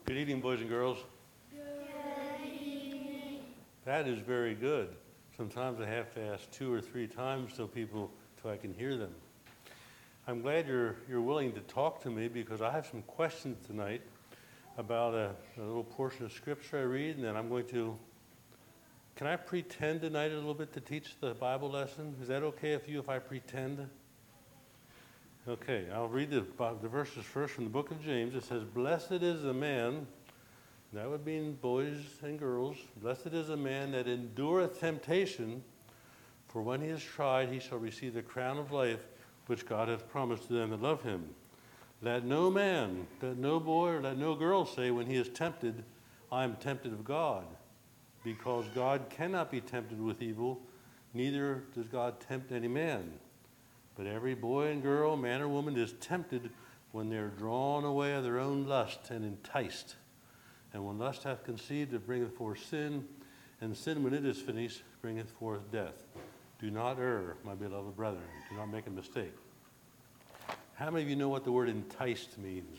Good evening, boys and girls. Good evening. That is very good. Sometimes I have to ask 2 or 3 times so I can hear them. I'm glad you're willing to talk to me because I have some questions tonight about a little portion of scripture I read, and then can I pretend tonight a little bit to teach the Bible lesson? Is that okay with you if I pretend? Okay, I'll read the verses first from the book of James. It says, "Blessed is the man," that would mean boys and girls, "blessed is the man that endureth temptation, for when he is tried, he shall receive the crown of life which God hath promised to them that love him. Let no man, let no boy, or let no girl say when he is tempted, I am tempted of God, because God cannot be tempted with evil, neither does God tempt any man. But every boy and girl, man or woman, is tempted when they are drawn away of their own lust and enticed. And when lust hath conceived, it bringeth forth sin, and sin, when it is finished, bringeth forth death. Do not err, my beloved brethren. Do not make a mistake." How many of you know what the word enticed means?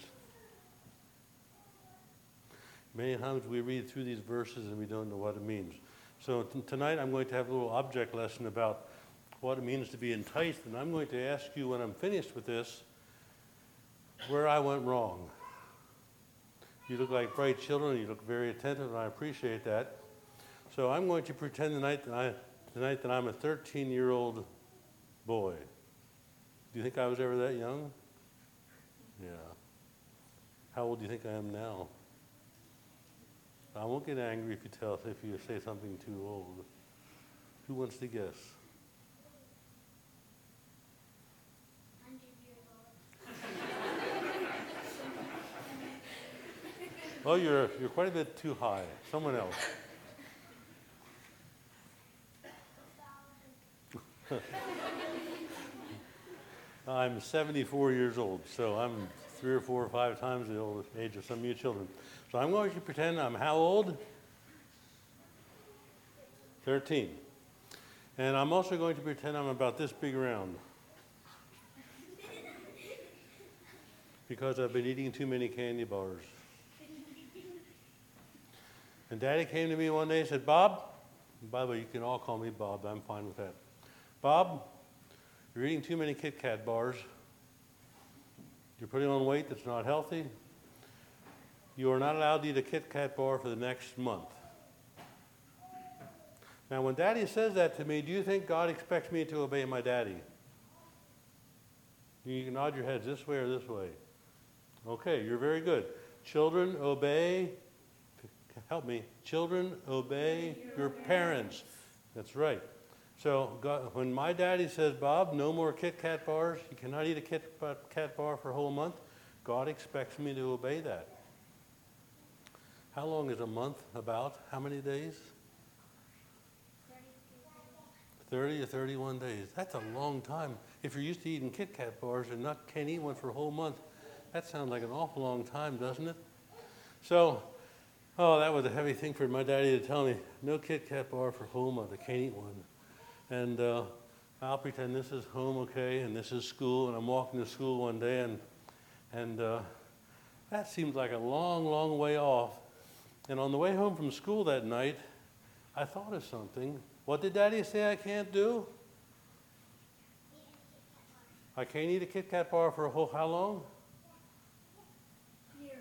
Many times we read through these verses and we don't know what it means. So tonight I'm going to have a little object lesson about what it means to be enticed, and I'm going to ask you when I'm finished with this where I went wrong. You look like bright children, you look very attentive, and I appreciate that. So I'm going to pretend tonight that I'm a 13-year-old boy. Do you think I was ever that young? Yeah. How old do you think I am now? I won't get angry if you say something too old. Who wants to guess? 100 years old. Oh, you're quite a bit too high. Someone else. I'm 74 years old, so I'm 3 or 4 or 5 times the old age of some of you children. So I'm going to pretend I'm how old? 13. And I'm also going to pretend I'm about this big around. Because I've been eating too many candy bars. And Daddy came to me one day and said, "Bob," by the way, you can all call me Bob, I'm fine with that. "Bob, you're eating too many Kit Kat bars. You're putting on weight that's not healthy. You are not allowed to eat a Kit Kat bar for the next month." Now, when Daddy says that to me, do you think God expects me to obey my daddy? You can nod your heads this way or this way. Okay, you're very good. Children, obey. Help me. Children, obey your parents. That's right. So God, when my daddy says, "Bob, no more Kit Kat bars. You cannot eat a Kit Kat bar for a whole month," God expects me to obey that. How long is a month about? How many days? 30 or 31 days. That's a long time. If you're used to eating Kit Kat bars and can't eat one for a whole month, that sounds like an awful long time, doesn't it? So, that was a heavy thing for my daddy to tell me. No Kit Kat bar for a whole month. I can't eat one. And I'll pretend this is home, okay, and this is school, and I'm walking to school one day, and that seems like a long, long way off. And on the way home from school that night, I thought of something. What did Daddy say I can't do? I can't eat a Kit Kat bar for how long? Year.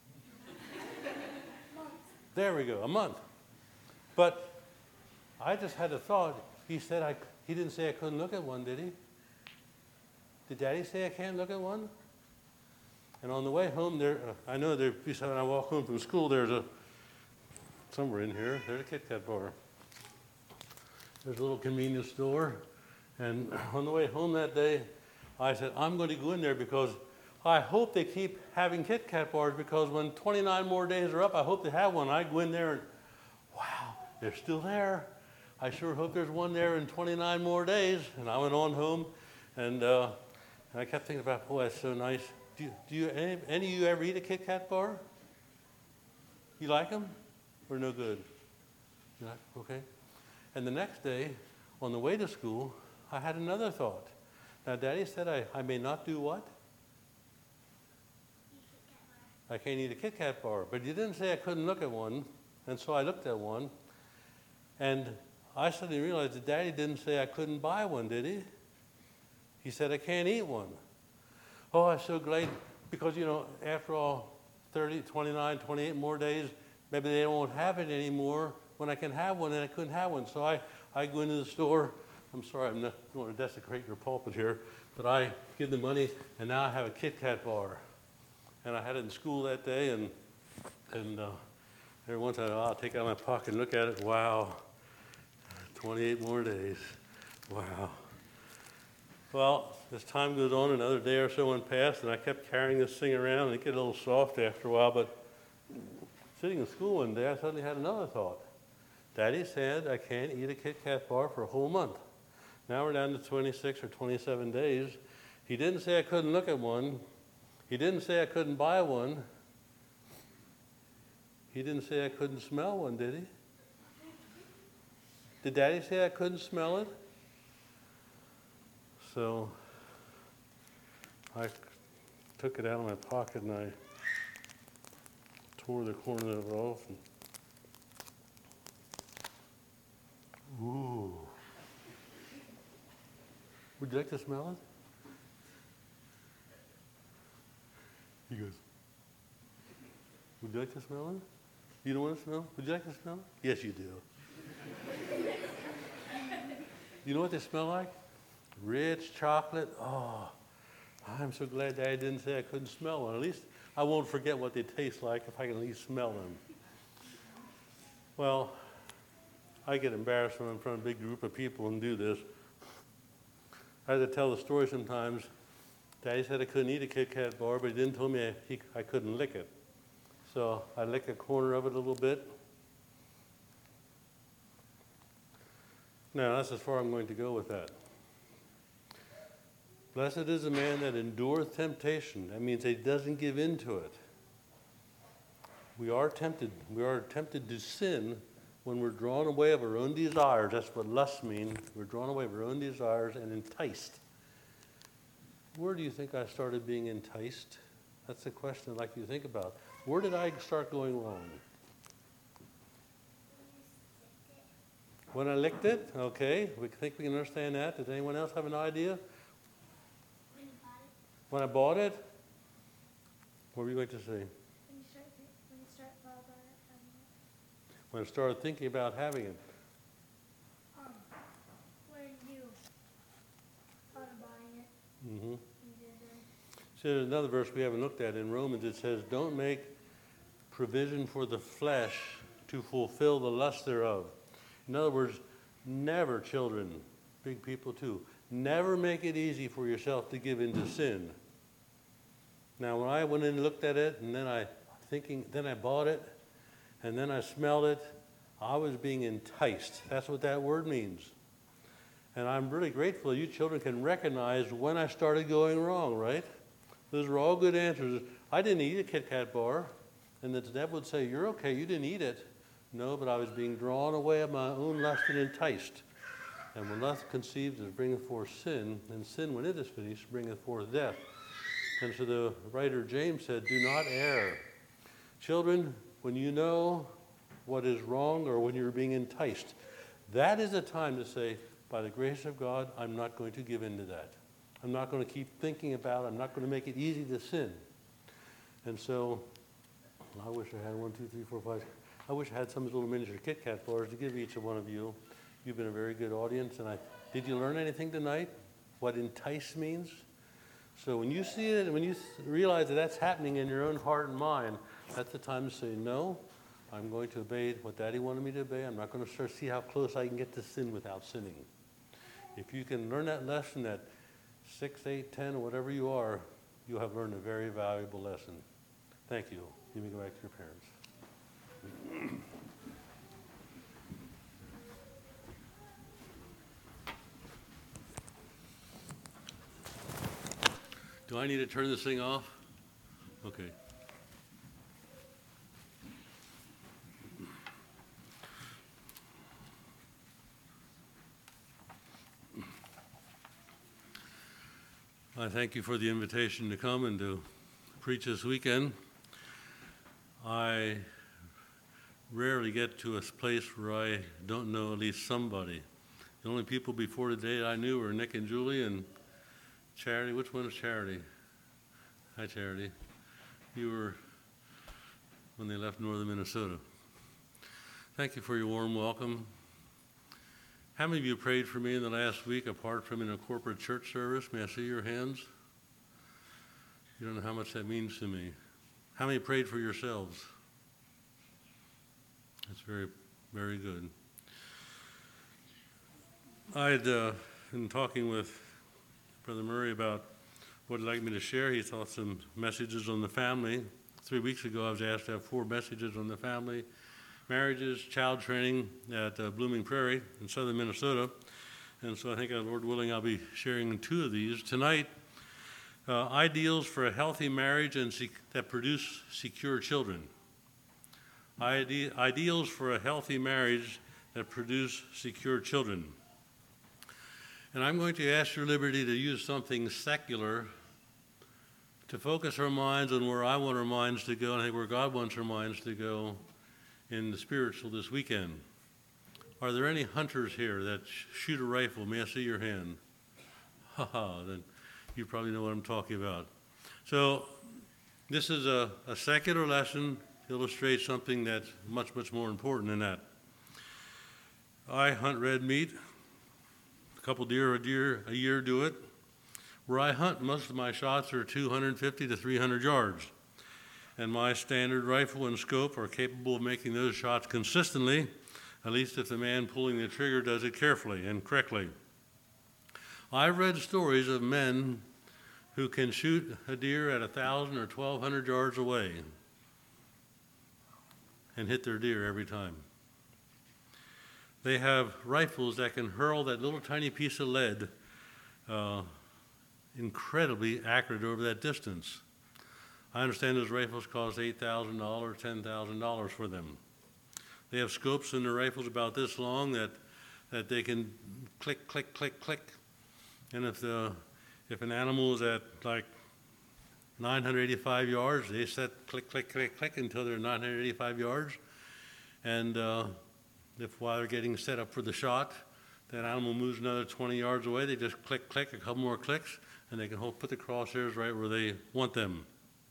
Month. There we go, a month. But I just had a thought. He didn't say I couldn't look at one, did he? Did Daddy say I can't look at one? And on the way home, I know when I walk home from school, there's somewhere in here, there's a Kit Kat bar. There's a little convenience store. And on the way home that day, I said, I'm going to go in there because I hope they keep having Kit Kat bars, because when 29 more days are up, I hope they have one. I go in there and, wow, they're still there. I sure hope there's one there in 29 more days. And I went on home, and I kept thinking about, boy, that's so nice. Do any of you ever eat a Kit Kat bar? You like them? Or no good? You like, okay. And the next day, on the way to school, I had another thought. Now, Daddy said I may not do what? I can't eat a Kit Kat bar. But you didn't say I couldn't look at one. And so I looked at one. And I suddenly realized that Daddy didn't say I couldn't buy one, did he? He said I can't eat one. Oh, I'm so glad, because, after all, 30, 29, 28 more days, maybe they won't have it anymore when I can have one, and I couldn't have one. So I go into the store. I'm sorry, I don't want to desecrate your pulpit here, but I give the money, and now I have a Kit Kat bar. And I had it in school that day, and every once in a while I'll take it out of my pocket and look at it. Wow, 28 more days. Wow. Well, as time goes on, another day or so went past, and I kept carrying this thing around, and it get a little soft after a while, but sitting in school one day, I suddenly had another thought. Daddy said I can't eat a Kit Kat bar for a whole month. Now we're down to 26 or 27 days. He didn't say I couldn't look at one. He didn't say I couldn't buy one. He didn't say I couldn't smell one, did he? Did Daddy say I couldn't smell it? So I took it out of my pocket and I tore the corner of it off. Ooh. Would you like to smell it? He goes, would you like to smell it? You don't want to smell it? Would you like to smell it? Yes, you do. You know what they smell like? Rich chocolate. Oh, I'm so glad Daddy didn't say I couldn't smell one. At least I won't forget what they taste like if I can at least smell them. Well, I get embarrassed when I'm in front of a big group of people and do this. I had to tell the story sometimes. Daddy said I couldn't eat a Kit Kat bar, but he didn't tell me I couldn't lick it. So I lick a corner of it a little bit. Now, that's as far I'm going to go with that. Blessed is the man that endureth temptation. That means he doesn't give in to it. We are tempted. We are tempted to sin when we're drawn away of our own desires. That's what lust means. We're drawn away of our own desires and enticed. Where do you think I started being enticed? That's the question I'd like you to think about. Where did I start going wrong? When I licked it? Okay. We think we can understand that. Does anyone else have an idea? When I bought it? What were you going to say? When you start thought about it, When I started thinking about having it. when you thought of buying it, Mm-hmm. you did So there's another verse we haven't looked at in Romans. It says, don't make provision for the flesh to fulfill the lust thereof. In other words, never, children, big people too, never make it easy for yourself to give into sin. Now, when I went in and looked at it, and then I bought it, and then I smelled it, I was being enticed. That's what that word means. And I'm really grateful you children can recognize when I started going wrong, right? Those are all good answers. I didn't eat a Kit Kat bar. And the devil would say, you're okay, you didn't eat it. No, but I was being drawn away of my own lust and enticed. And when lust conceives, it bringeth forth sin, and sin, when it is finished, bringeth forth death. And so the writer James said, do not err. Children, when you know what is wrong or when you're being enticed, that is the time to say, by the grace of God, I'm not going to give in to that. I'm not going to keep thinking about it. I'm not going to make it easy to sin. And so, I wish I had 1, 2, 3, 4, 5. I wish I had some of those little miniature Kit Kat bars to give each one of you. You've been a very good audience. And did you learn anything tonight? What entice means? So when you see it, when you realize that that's happening in your own heart and mind, that's the time to say, no, I'm going to obey what Daddy wanted me to obey. I'm not going to see how close I can get to sin without sinning. If you can learn that lesson at 6, 8, 10, or whatever you are, you have learned a very valuable lesson. Thank you. You may go back to your parents. Do I need to turn this thing off? Okay. I thank you for the invitation to come and to preach this weekend. I rarely get to a place where I don't know at least somebody. The only people before today I knew were Nick and Julie and Charity. Which one is Charity? Hi, Charity. You were when they left northern Minnesota. Thank you for your warm welcome. How many of you prayed for me in the last week apart from in a corporate church service? May I see your hands? You don't know how much that means to me. How many prayed for yourselves? That's very, very good. I had been talking with Brother Murray about what he'd like me to share. He thought some messages on the family. 3 weeks ago, I was asked to have 4 messages on the family, marriages, child training at Blooming Prairie in southern Minnesota. And so I think, Lord willing, I'll be sharing 2 of these. Tonight, ideals for a healthy marriage and that produce secure children. Ideals for a healthy marriage that produce secure children. And I'm going to ask your liberty to use something secular to focus our minds on where I want our minds to go, and I think where God wants our minds to go in the spiritual this weekend. Are there any hunters here that shoot a rifle? May I see your hand? Then you probably know what I'm talking about. So this is a secular lesson to illustrate something that's much, much more important than that. I hunt red meat. A couple deer a year do it. Where I hunt, most of my shots are 250 to 300 yards. And my standard rifle and scope are capable of making those shots consistently, at least if the man pulling the trigger does it carefully and correctly. I've read stories of men who can shoot a deer at 1,000 or 1,200 yards away and hit their deer every time. They have rifles that can hurl that little tiny piece of lead incredibly accurate over that distance. I understand those rifles cost $8,000, $10,000 for them. They have scopes in their rifles about this long that they can click, click, click, click. And if an animal is at like 985 yards, they set click, click, click, click until they're 985 yards. And if while they're getting set up for the shot, that animal moves another 20 yards away, they just click, click, a couple more clicks, and they can put the crosshairs right where they want them.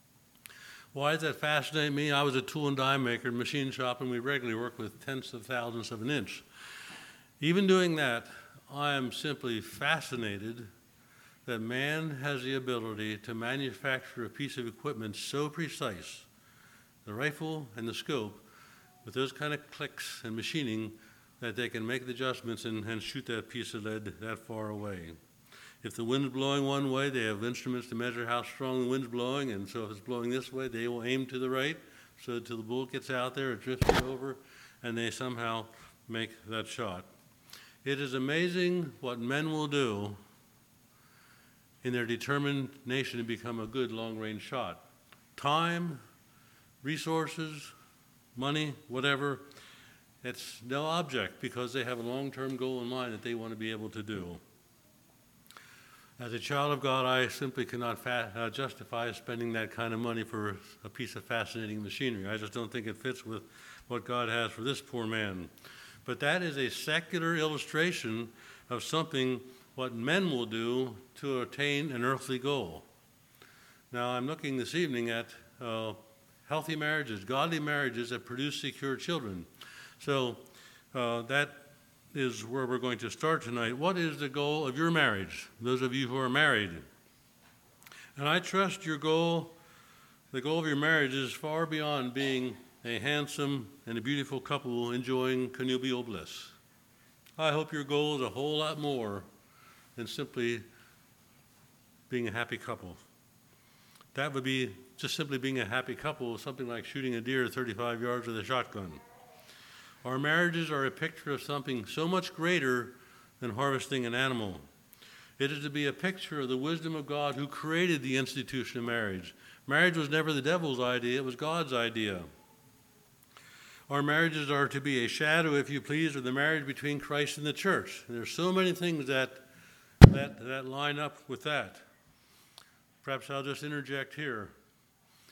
Why does that fascinate me? I was a tool and die maker, machine shop, and we regularly work with tenths of thousandths of an inch. Even doing that, I am simply fascinated that man has the ability to manufacture a piece of equipment so precise, the rifle and the scope, with those kind of clicks and machining, that they can make the adjustments and shoot that piece of lead that far away. If the wind's blowing one way, they have instruments to measure how strong the wind's blowing, and so if it's blowing this way, they will aim to the right, so until the bullet gets out there, it drifts over, and they somehow make that shot. It is amazing what men will do in their determination to become a good long-range shot. Time, resources, money, whatever, it's no object because they have a long-term goal in mind that they want to be able to do. As a child of God, I simply cannot justify spending that kind of money for a piece of fascinating machinery. I just don't think it fits with what God has for this poor man. But that is a secular illustration of something what men will do to attain an earthly goal. Now, I'm looking this evening at healthy marriages, godly marriages that produce secure children. So that is where we're going to start tonight. What is the goal of your marriage, those of you who are married? And I trust your goal, the goal of your marriage is far beyond being a handsome and a beautiful couple enjoying connubial bliss. I hope your goal is a whole lot more than simply being a happy couple. That would be just simply being a happy couple, something like shooting a deer 35 yards with a shotgun. Our marriages are a picture of something so much greater than harvesting an animal. It is to be a picture of the wisdom of God who created the institution of marriage. Marriage was never the devil's idea, it was God's idea. Our marriages are to be a shadow, if you please, of the marriage between Christ and the church. And there's so many things that line up with that. Perhaps I'll just interject here.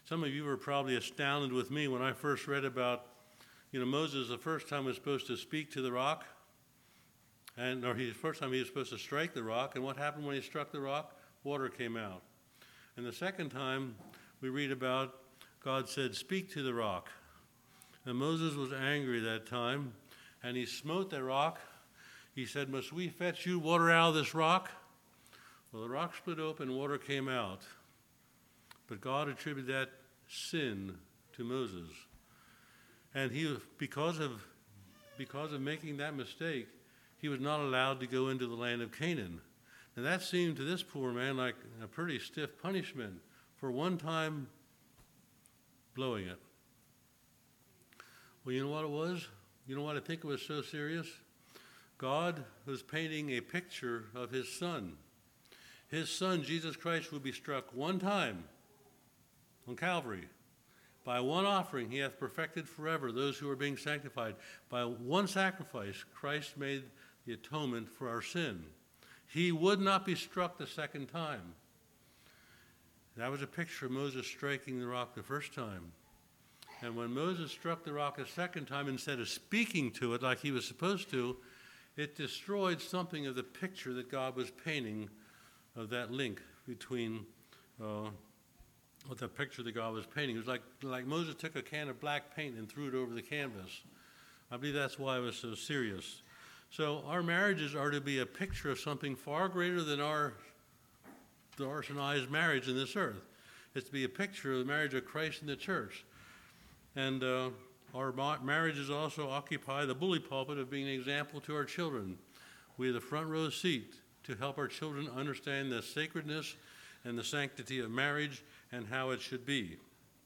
Some of you were probably astounded with me when I first read about, Moses the first time was supposed to speak to the rock, the first time he was supposed to strike the rock, and what happened when he struck the rock? Water came out. And the second time we read about, God said, speak to the rock. And Moses was angry that time, and he smote the rock. He said, must we fetch you water out of this rock? Well, the rock split open, water came out. But God attributed that sin to Moses. And because of making that mistake, he was not allowed to go into the land of Canaan. And that seemed to this poor man like a pretty stiff punishment for one time blowing it. Well, you know what it was? You know what I think it was so serious? God was painting a picture of his son. His son, Jesus Christ, would be struck one time on Calvary. By one offering, he hath perfected forever those who are being sanctified. By one sacrifice, Christ made the atonement for our sin. He would not be struck the second time. That was a picture of Moses striking the rock the first time. And when Moses struck the rock a second time, instead of speaking to it like he was supposed to, it destroyed something of the picture that God was painting of that link between what the picture that God was painting. It was like Moses took a can of black paint and threw it over the canvas. I believe that's why it was so serious. So our marriages are to be a picture of something far greater than Doris and I's marriage in this earth. It's to be a picture of the marriage of Christ and the church. And our marriages also occupy the bully pulpit of being an example to our children. We have the front row seat to help our children understand the sacredness and the sanctity of marriage and how it should be.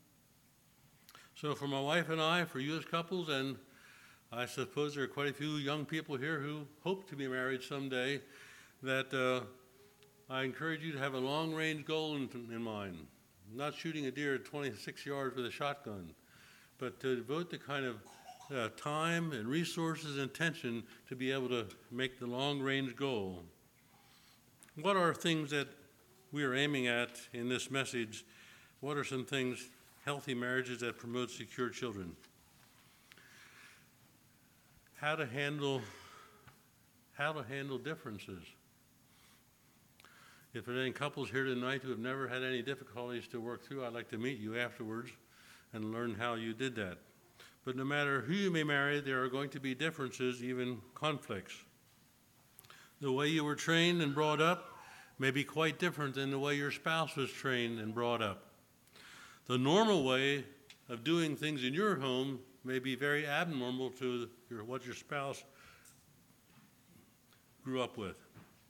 So for my wife and I, for you as couples, and I suppose there are quite a few young people here who hope to be married someday, that I encourage you to have a long-range goal in mind. Not shooting a deer at 26 yards with a shotgun, but to devote the kind of time and resources and attention to be able to make the long-range goal. What are things that we are aiming at in this message? What are some things, healthy marriages that promote secure children? How to handle differences. If there are any couples here tonight who have never had any difficulties to work through, I'd like to meet you afterwards and learn how you did that. But no matter who you may marry, there are going to be differences, even conflicts. The way you were trained and brought up may be quite different than the way your spouse was trained and brought up. The normal way of doing things in your home may be very abnormal to what your spouse grew up with.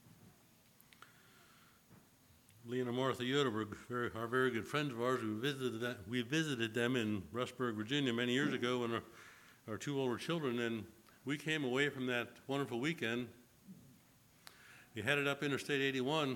Leon and Martha Yoder are very good friends of ours. We visited them in Rustburg, Virginia many years ago when our two older children, and we came away from that wonderful weekend. We headed up Interstate 81.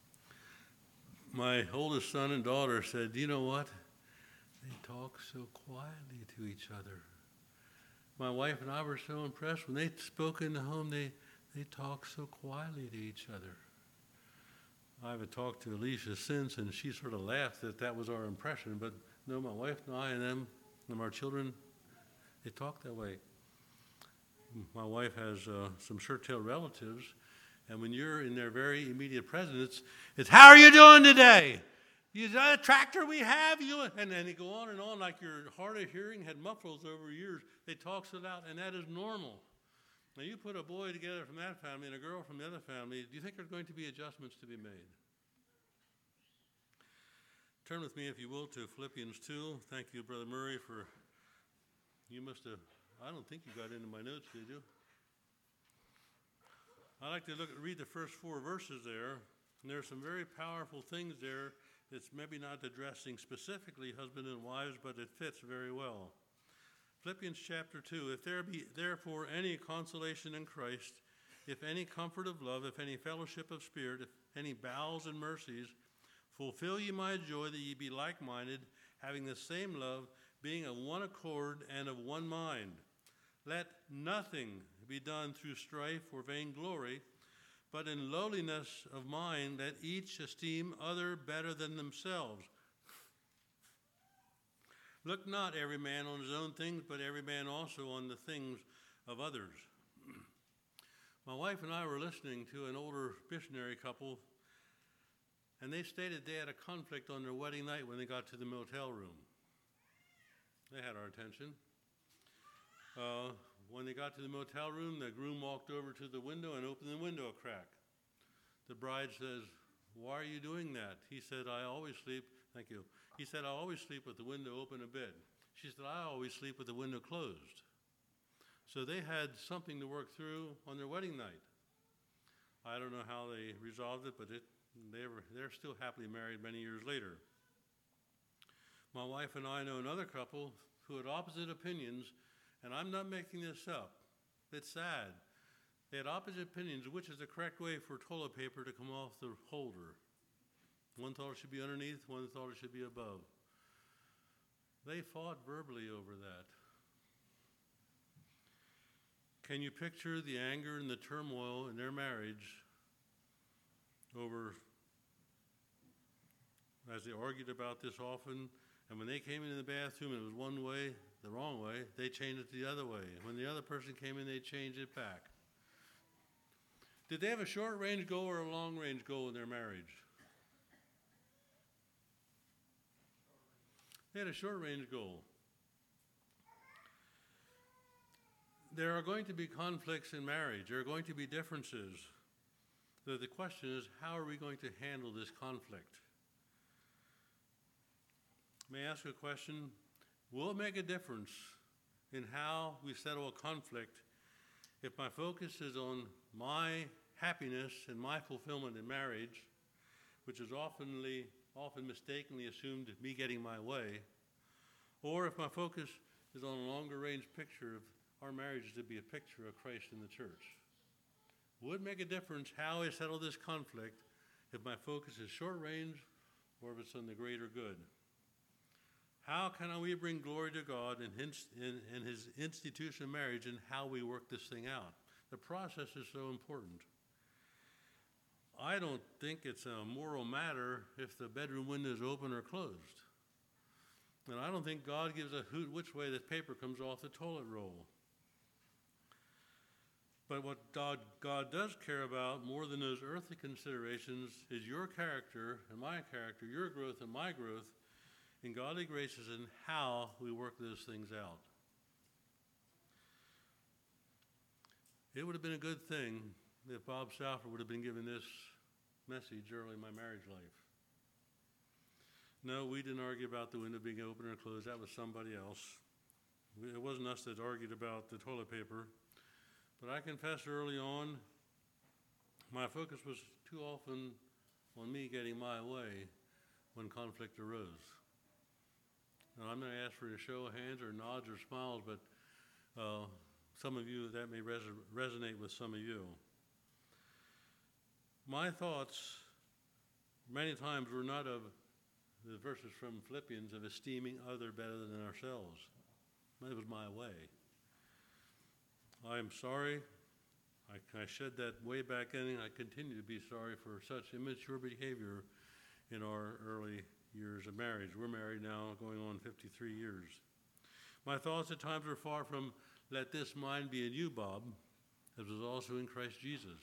My oldest son and daughter said, you know what? They talk so quietly to each other. My wife and I were so impressed. When they spoke in the home, they talked so quietly to each other. I haven't talked to Alicia since, and she sort of laughed that was our impression. But no, my wife and I and them and our children, they talk that way. My wife has some shirt-tailed relatives, and when you're in their very immediate presence, it's how are you doing today? Is that a tractor we have? And then they go on and on like your hard of hearing had mufflers over years. They talk so loud, and that is normal. Now, you put a boy together from that family and a girl from the other family, do you think there's going to be adjustments to be made? Turn with me, if you will, to Philippians 2. Thank you, Brother Murray, you must have, I don't think you got into my notes, did you? I like to read the first 4 verses there, and there are some very powerful things there that's maybe not addressing specifically husband and wives, but it fits very well. Philippians chapter 2, if there be therefore any consolation in Christ, if any comfort of love, if any fellowship of spirit, if any bowels and mercies, fulfill ye my joy that ye be like-minded, having the same love, being of one accord and of one mind. Let nothing be done through strife or vainglory, but in lowliness of mind let each esteem other better than themselves. Look not every man on his own things, but every man also on the things of others. My wife and I were listening to an older missionary couple, and they stated they had a conflict on their wedding night when they got to the motel room. They had our attention. When they got to the motel room, the groom walked over to the window and opened the window a crack. The bride says, "Why are you doing that?" He said, "I always sleep," thank you. He said, "I always sleep with the window open a bit." She said, "I always sleep with the window closed." So they had something to work through on their wedding night. I don't know how they resolved it, but they're still happily married many years later. My wife and I know another couple who had opposite opinions, and I'm not making this up. It's sad. They had opposite opinions, which is the correct way for toilet paper to come off the holder. One thought it should be underneath, one thought it should be above. They fought verbally over that. Can you picture the anger and the turmoil in their marriage over, as they argued about this often, and when they came into the bathroom and it was one way, the wrong way, they changed it the other way. When the other person came in, they changed it back. Did they have a short-range goal or a long-range goal in their marriage? They had a short-range goal. There are going to be conflicts in marriage. There are going to be differences. So the question is, how are we going to handle this conflict? May I ask a question? Will it make a difference in how we settle a conflict if my focus is on my happiness and my fulfillment in marriage, which is often mistakenly assumed me getting my way, or if my focus is on a longer range picture of our marriage to be a picture of Christ in the church? Would it make a difference how I settle this conflict if my focus is short range or if it's on the greater good? How can we bring glory to God in his institution of marriage and how we work this thing out? The process is so important. I don't think it's a moral matter if the bedroom window is open or closed. And I don't think God gives a hoot which way the paper comes off the toilet roll. But what God does care about more than those earthly considerations is your character and my character, your growth and my growth in godly graces and how we work those things out. It would have been a good thing if Bob Salford would have been given this message early in my marriage life. No, we didn't argue about the window being open or closed. That was somebody else. It wasn't us that argued about the toilet paper. But I confess early on, my focus was too often on me getting my way when conflict arose. Now, I'm going to ask for a show of hands or nods or smiles, but some of you, that may resonate with some of you. My thoughts many times were not of the verses from Philippians of esteeming other better than ourselves. It was my way. I am sorry. I shed that way back in. I continue to be sorry for such immature behavior in our early years of marriage. We're married now, going on 53 years. My thoughts at times were far from, let this mind be in you, Bob, as was also in Christ Jesus.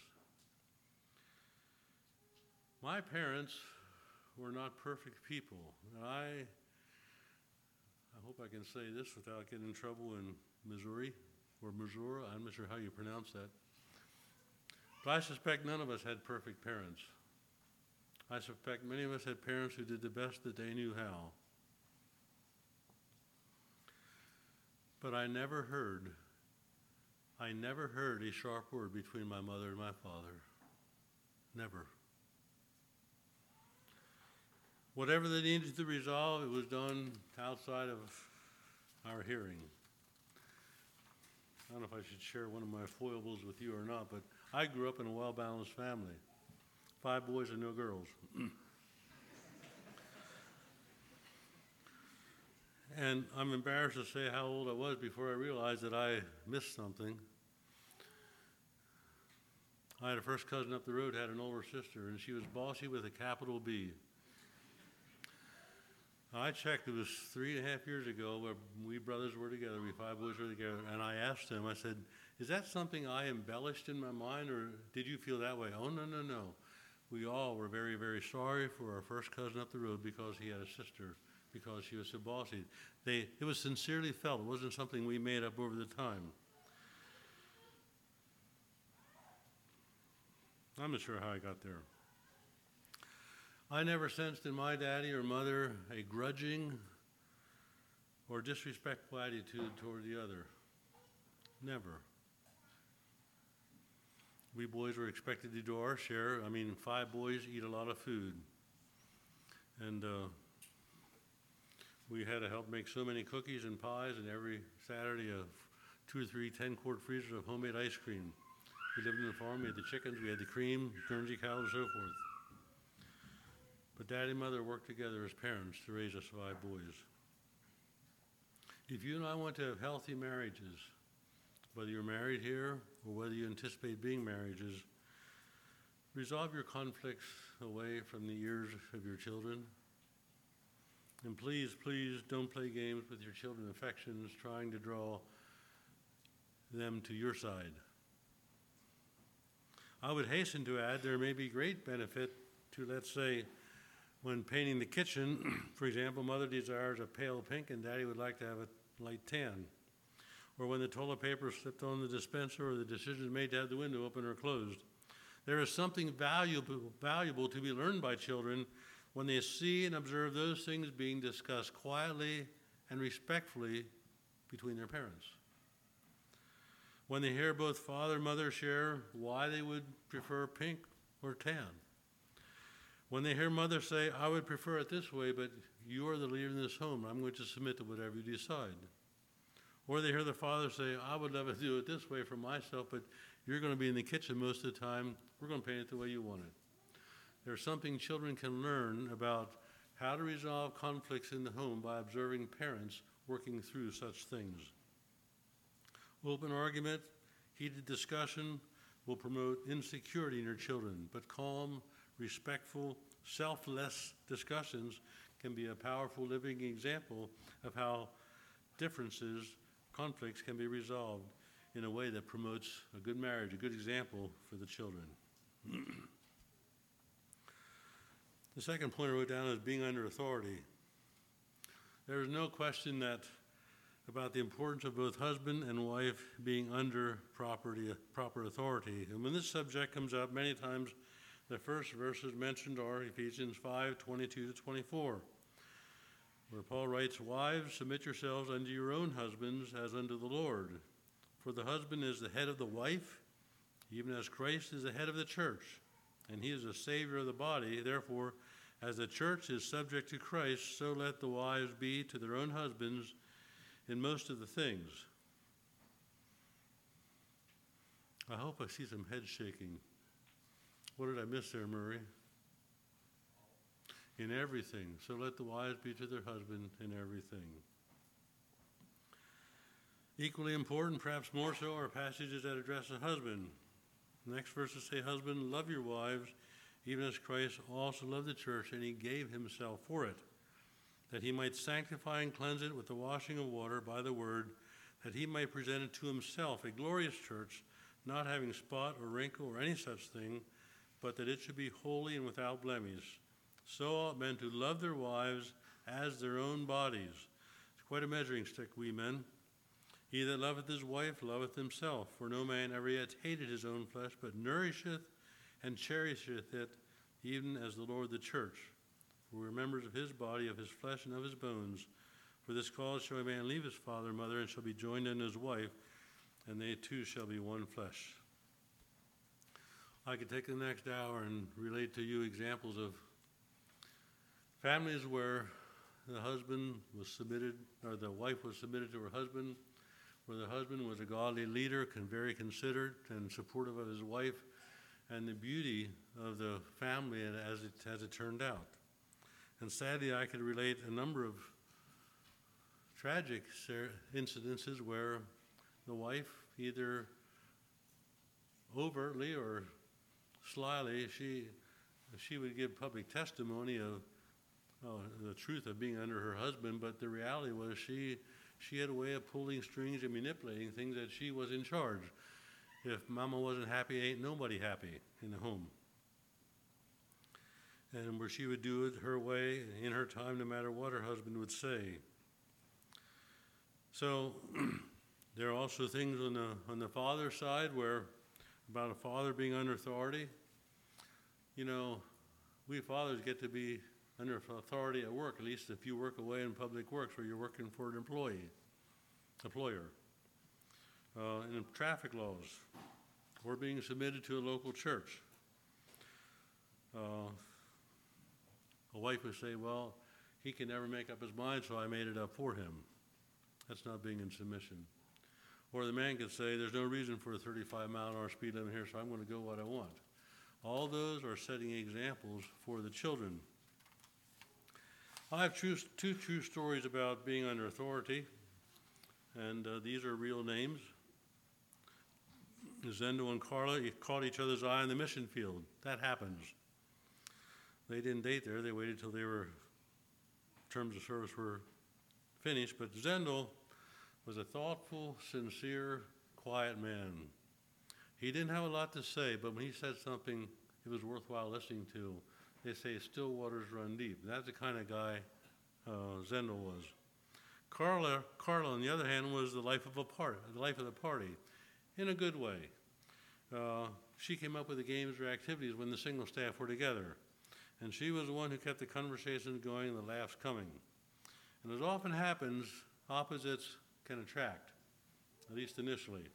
My parents were not perfect people. I hope I can say this without getting in trouble in Missouri or Missouri. I'm not sure how you pronounce that. But I suspect none of us had perfect parents. I suspect many of us had parents who did the best that they knew how. But I never heard a sharp word between my mother and my father. Never. Whatever they needed to resolve, it was done outside of our hearing. I don't know if I should share one of my foibles with you or not, but I grew up in a well-balanced family. 5 boys and no girls. And I'm embarrassed to say how old I was before I realized that I missed something. I had a first cousin up the road, had an older sister, and she was bossy with a capital B. I checked, it was 3.5 years ago where we brothers were together, we 5 boys were together, and I asked him, I said, is that something I embellished in my mind, or did you feel that way? Oh, no, no, no. We all were very, very sorry for our first cousin up the road because he had a sister, because she was so bossy. It was sincerely felt. It wasn't something we made up over the time. I'm not sure how I got there. I never sensed in my daddy or mother a grudging or disrespectful attitude toward the other. Never. We boys were expected to do our share. 5 boys eat a lot of food. And we had to help make so many cookies and pies, and every Saturday 2 or 3 10-quart freezers of homemade ice cream. We lived in the farm, we had the chickens, we had the cream, Guernsey cows, and so forth. But Daddy and Mother worked together as parents to raise us 5 boys. If you and I want to have healthy marriages, whether you're married here or whether you anticipate being marriages, resolve your conflicts away from the ears of your children. And please, please don't play games with your children's affections, trying to draw them to your side. I would hasten to add there may be great benefit to, let's say, when painting the kitchen, for example, Mother desires a pale pink and Daddy would like to have a light tan. Or when the toilet paper slipped on the dispenser or the decision is made to have the window open or closed. There is something valuable to be learned by children when they see and observe those things being discussed quietly and respectfully between their parents. When they hear both father and mother share why they would prefer pink or tan. When they hear mother say, I would prefer it this way, but you are the leader in this home. I'm going to submit to whatever you decide. Or they hear the father say, I would love to do it this way for myself, but you're going to be in the kitchen most of the time. We're going to paint it the way you want it. There's something children can learn about how to resolve conflicts in the home by observing parents working through such things. Open argument, heated discussion will promote insecurity in your children, but calm, respectful, selfless discussions can be a powerful living example of how conflicts can be resolved in a way that promotes a good marriage, a good example for the children. The second point I wrote down is being under authority. There is no question about the importance of both husband and wife being under proper authority. And when this subject comes up, many times the first verses mentioned are Ephesians 5:22-24, where Paul writes, Wives, submit yourselves unto your own husbands as unto the Lord. For the husband is the head of the wife, even as Christ is the head of the church, and he is the Savior of the body. Therefore, as the church is subject to Christ, so let the wives be to their own husbands in most of the things. I hope I see some head shaking. What did I miss there, Murray? In everything. So let the wives be to their husband in everything. Equally important, perhaps more so, are passages that address the husband. The next verses say, Husband, love your wives, even as Christ also loved the church, and he gave himself for it, that he might sanctify and cleanse it with the washing of water by the word, that he might present it to himself, a glorious church, not having spot or wrinkle or any such thing, but that it should be holy and without blemish. So ought men to love their wives as their own bodies. It's quite a measuring stick, we men. He that loveth his wife loveth himself, for no man ever yet hated his own flesh, but nourisheth and cherisheth it, even as the Lord the church. For we are members of his body, of his flesh, and of his bones. For this cause shall a man leave his father and mother, and shall be joined unto his wife, and they two shall be one flesh. I could take the next hour and relate to you examples of families where the husband was submitted, or the wife was submitted to her husband, where the husband was a godly leader, very considerate and supportive of his wife, and the beauty of the family as it turned out. And sadly, I could relate a number of tragic incidences where the wife, either overtly or slyly, she would give public testimony of the truth of being under her husband, but the reality was she had a way of pulling strings and manipulating things that she was in charge. If Mama wasn't happy, ain't nobody happy in the home. And where she would do it her way, in her time, no matter what her husband would say. So there are also things on the father's side where about a father being under authority. You know, we fathers get to be under authority at work, at least if you work away in public works where you're working for an employer. In traffic laws, or being submitted to a local church. A wife would say, well, he can never make up his mind, so I made it up for him. That's not being in submission. Or the man could say, there's no reason for a 35-mile-an-hour speed limit here, so I'm going to go what I want. All those are setting examples for the children. I have two true stories about being under authority, and these are real names. Zendo and Carla caught each other's eye in the mission field. That happens. They didn't date there. They waited till terms of service were finished. But Zendel was a thoughtful, sincere, quiet man. He didn't have a lot to say, but when he said something it was worthwhile listening to, they say still waters run deep. And that's the kind of guy Zendel was. Carla, on the other hand, was the life of the party, in a good way. She came up with the games or activities when the single staff were together. And she was the one who kept the conversations going and the laughs coming. And as often happens, opposites can attract, at least initially.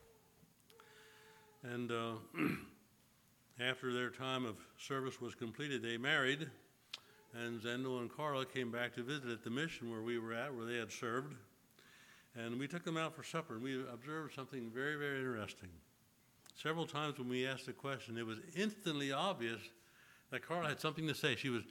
And after their time of service was completed, they married, and Zendel and Carla came back to visit at the mission where we were at, where they had served. And we took them out for supper, and we observed something very, very interesting. Several times when we asked a question, it was instantly obvious that Carla had something to say. She would,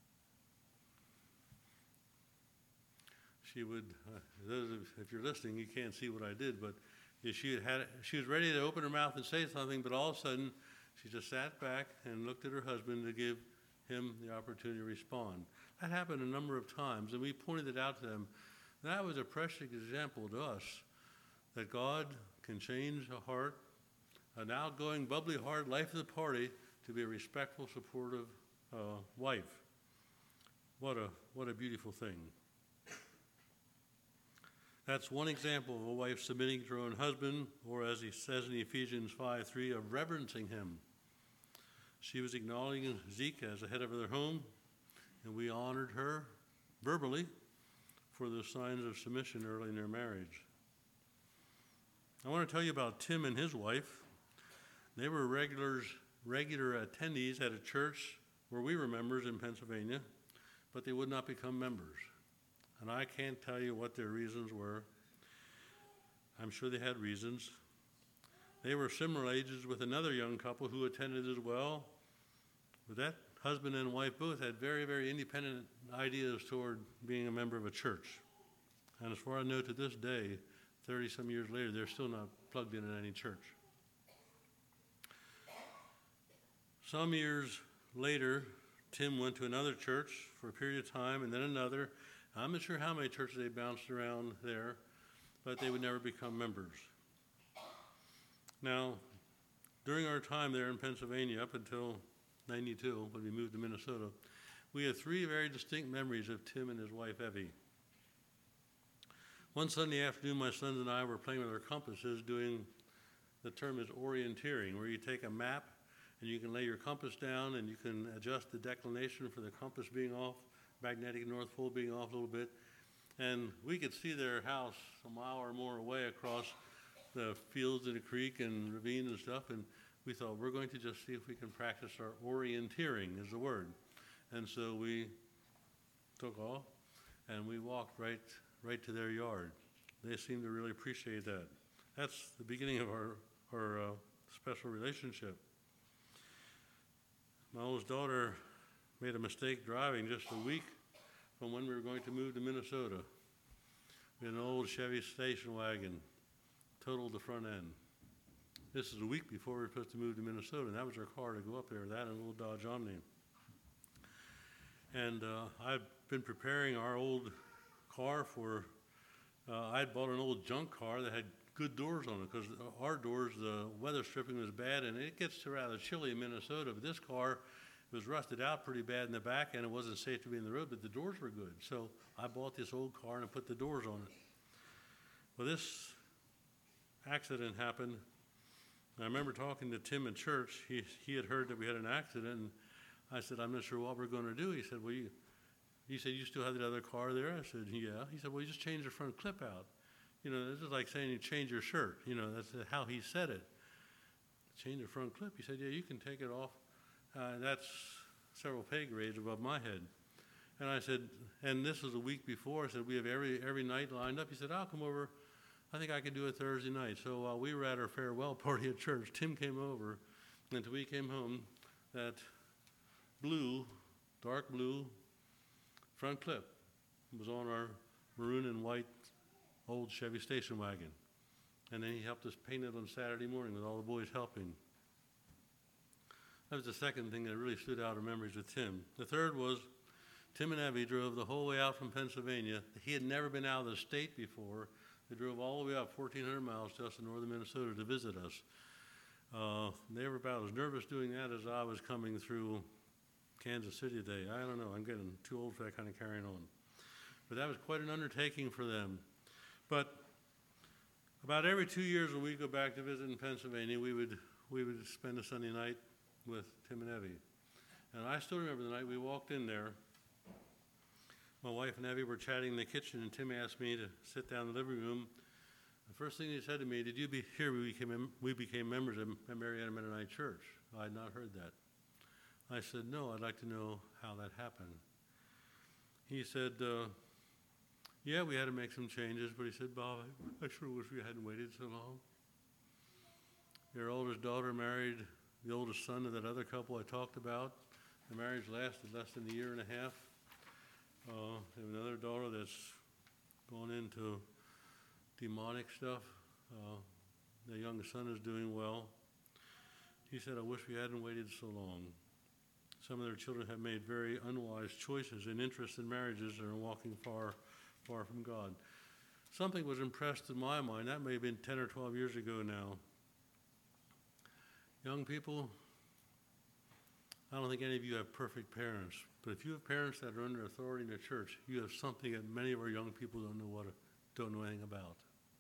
if you're listening, you can't see what I did, but she was ready to open her mouth and say something, but all of a sudden, she just sat back and looked at her husband to give him the opportunity to respond. That happened a number of times, and we pointed it out to them. That was a precious example to us that God can change a heart, an outgoing, bubbly heart, life of the party, to be a respectful, supportive wife. What a beautiful thing. That's one example of a wife submitting to her own husband, or as he says in Ephesians 5:3, of reverencing him. She was acknowledging Zeke as the head of their home, and we honored her verbally for the signs of submission early in their marriage. I want to tell you about Tim and his wife. They were regular attendees at a church where we were members in Pennsylvania, but they would not become members. And I can't tell you what their reasons were. I'm sure they had reasons. They were similar ages with another young couple who attended as well. But that husband and wife both had very, very independent ideas toward being a member of a church. And as far as I know to this day, 30-some years later, they're still not plugged in at any church. Some years later, Tim went to another church for a period of time, and then another. I'm not sure how many churches they bounced around there, but they would never become members. Now, during our time there in Pennsylvania, up until 92, when we moved to Minnesota, we had three very distinct memories of Tim and his wife, Evie. One Sunday afternoon, my sons and I were playing with our compasses, doing, the term is orienteering, where you take a map and you can lay your compass down and you can adjust the declination for the compass being off, magnetic north pole being off a little bit. And we could see their house a mile or more away across the fields and the creek and ravines and stuff, and we thought we're going to just see if we can practice our orienteering is the word. And so we took off and we walked right to their yard. They seemed to really appreciate that. That's the beginning of our special relationship. My oldest daughter made a mistake driving just a week from when we were going to move to Minnesota. We had an old Chevy station wagon, totaled the front end. This is a week before we were supposed to move to Minnesota, and that was our car to go up there, that and a little Dodge Omni. And I've been preparing our old car for, I'd bought an old junk car that had good doors on it, because our doors, the weather stripping was bad, and it gets rather chilly in Minnesota. But this car was rusted out pretty bad in the back, and it wasn't safe to be in the road, but the doors were good. So I bought this old car and I put the doors on it. Well, this accident happened. I remember talking to Tim in church. He had heard that we had an accident, and I said, I'm not sure what we're going to do. He said, well, he said, you still have that other car there? I said, yeah. He said, well, you just change the front clip out. You know, this is like saying you change your shirt. You know, that's how he said it. Change the front clip. He said, yeah, you can take it off. That's several pay grades above my head. And I said, and this was a week before. I said, we have every night lined up. He said, I'll come over. I think I can do it Thursday night. So while we were at our farewell party at church, Tim came over, and until we came home, that blue, dark blue front clip was on our maroon and white old Chevy station wagon. And then he helped us paint it on Saturday morning with all the boys helping. That was the second thing that really stood out in memories with Tim. The third was Tim and Evie drove the whole way out from Pennsylvania. He had never been out of the state before. They drove all the way up 1,400 miles just in northern Minnesota to visit us. They were about as nervous doing that as I was coming through Kansas City today. I don't know. I'm getting too old for that kind of carrying on. But that was quite an undertaking for them. But about every 2 years when we go back to visit in Pennsylvania, we would spend a Sunday night with Tim and Evie. And I still remember the night we walked in there. My wife and Evie were chatting in the kitchen, and Tim asked me to sit down in the living room. The first thing he said to me, did you hear we became members of Marietta Mennonite Church? I had not heard that. I said, no, I'd like to know how that happened. He said, yeah, we had to make some changes, but he said, Bob, I sure wish we hadn't waited so long. Your oldest daughter married the oldest son of that other couple I talked about. The marriage lasted less than a year and a half. They have another daughter that's gone into demonic stuff. The youngest son is doing well. He said, I wish we hadn't waited so long. Some of their children have made very unwise choices and interests in marriages and are walking far from God. Something was impressed in my mind. That may have been 10 or 12 years ago now. Young people, I don't think any of you have perfect parents, but if you have parents that are under authority in the church, you have something that many of our young people don't know anything about.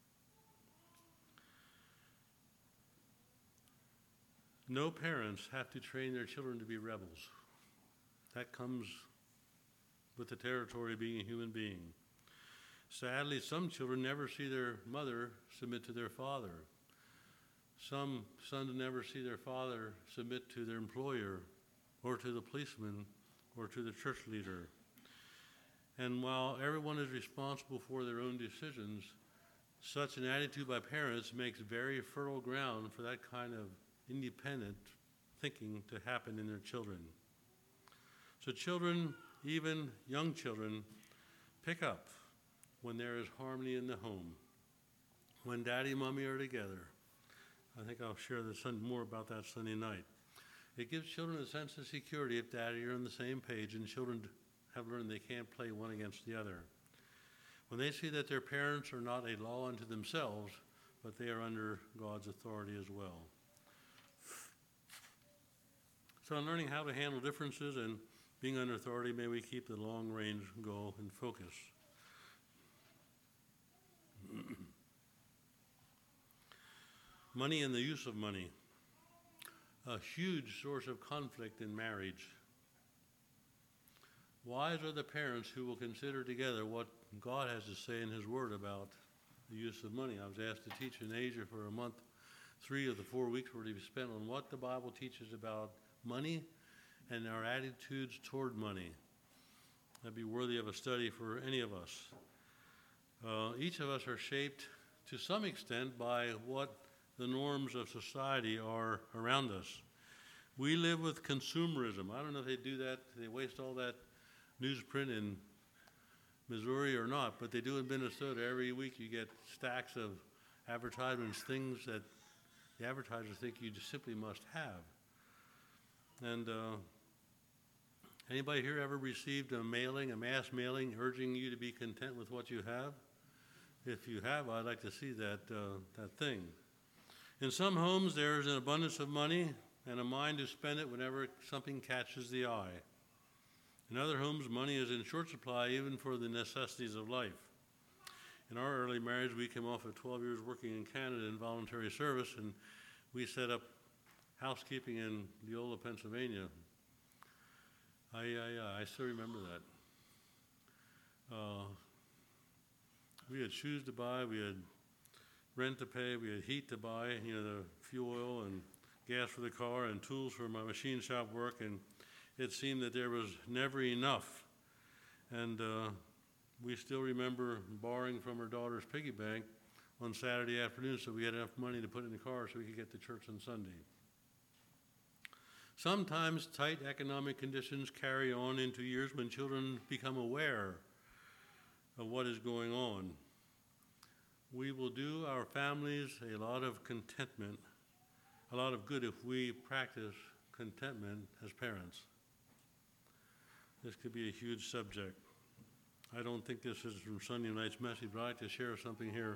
No parents have to train their children to be rebels. That comes with the territory of being a human being. Sadly, some children never see their mother submit to their father. Some sons never see their father submit to their employer or to the policeman or to the church leader. And while everyone is responsible for their own decisions, such an attitude by parents makes very fertile ground for that kind of independent thinking to happen in their children. So children, even young children, pick up when there is harmony in the home, when daddy and mommy are together. I think I'll share more about that Sunday night. It gives children a sense of security if daddy are on the same page, and children have learned they can't play one against the other. When they see that their parents are not a law unto themselves, but they are under God's authority as well. So in learning how to handle differences and being under authority, may we keep the long-range goal in focus. Money and the use of money. A huge source of conflict in marriage. Wise are the parents who will consider together what God has to say in His Word about the use of money. I was asked to teach in Asia for a month. 3 of the 4 weeks were to be spent on what the Bible teaches about money and our attitudes toward money. That'd be worthy of a study for any of us. Each of us are shaped to some extent by what the norms of society are around us. We live with consumerism. I don't know if they do that, they waste all that newsprint in Missouri or not, but they do in Minnesota. Every week you get stacks of advertisements, things that the advertisers think you just simply must have. And Anybody here ever received a mailing, a mass mailing, urging you to be content with what you have? If you have, I'd like to see that thing. In some homes, there is an abundance of money and a mind to spend it whenever something catches the eye. In other homes, money is in short supply even for the necessities of life. In our early marriage, we came off of 12 years working in Canada in voluntary service, and we set up housekeeping in Leola, Pennsylvania. I still remember that. We had shoes to buy, we had rent to pay, we had heat to buy, the fuel oil and gas for the car and tools for my machine shop work, and it seemed that there was never enough. And we still remember borrowing from our daughter's piggy bank on Saturday afternoon so we had enough money to put in the car so we could get to church on Sunday. Sometimes tight economic conditions carry on into years when children become aware of what is going on. We will do our families a lot of contentment, a lot of good if we practice contentment as parents. This could be a huge subject. I don't think this is from Sunday night's message, but I'd like to share something here.